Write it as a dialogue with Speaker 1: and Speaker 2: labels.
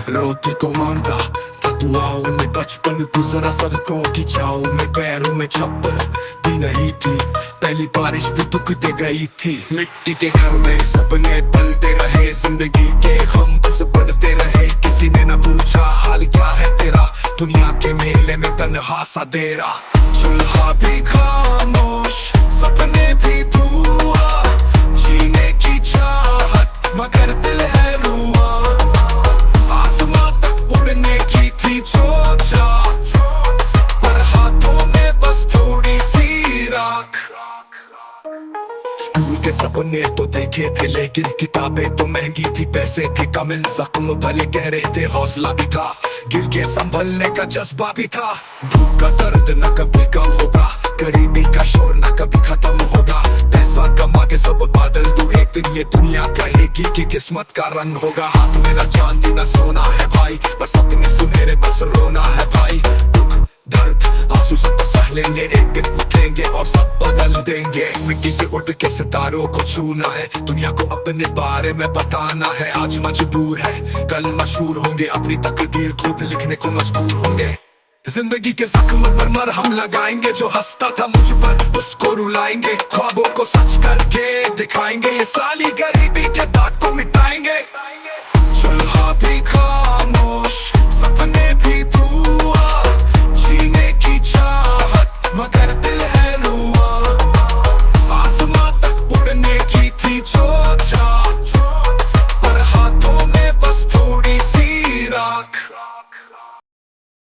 Speaker 1: रोटी को मांगता था दुआओं में बचपन गुजरा सड़कों की छाओं में पैरों में छप्पर भी नहीं थी। पहली बारिश भी दुख दे गई थी। मिट्टी के घर में सपने पलते रहे, जिंदगी के हम बस बढ़ते रहे। किसी ने न पूछा हाल क्या है तेरा, दुनिया के मेले में तन्हा सा डेरा। चूल्हा भी खामोश, सपने भी धुआं, जीने की चाहत मगर दिल है रुआ। आसमां तक उड़ने की थी सोचा, पर हाथों में बस थोड़ी सी राख। स्कूल के सपने तो देखे थे, लेकिन किताबें तो महंगी थी, पैसे थे कम, जख्म भले गहरे थे, हौसला भी था, गिर के संभलने का जज्बा भी था। भूख का दर्द न कभी कम होगा, गरीबी का शोर न कभी खत्म होगा। पैसा कमा के सब बादल तू, एक दिन ये दुनिया कहेगी कि किस्मत का रंग होगा। हाथ में न चांदी न सोना है भाई, पर सपने सुनहरे बस रोना है भाई। दुख दर्द आंसू सब सह लेंगे, एक दिन उठेंगे और सब बदल देंगे। मिट्टी से उठ के सितारों को छूना है, दुनिया को अपने बारे में बताना है। आज मजबूर है कल मशहूर होंगे, अपनी तकदीर खुद लिखने को मजबूर होंगे। जिंदगी के जख्म पर मरहम लगाएंगे, जो हंसता था मुझ पर उसको रुलाएंगे। ख्वाबों को सच करके दिखाएंगे, ये साली गरीबी के दाग को मिटाएंगे। चूल्हा भी खामोश, सपने भी दूर,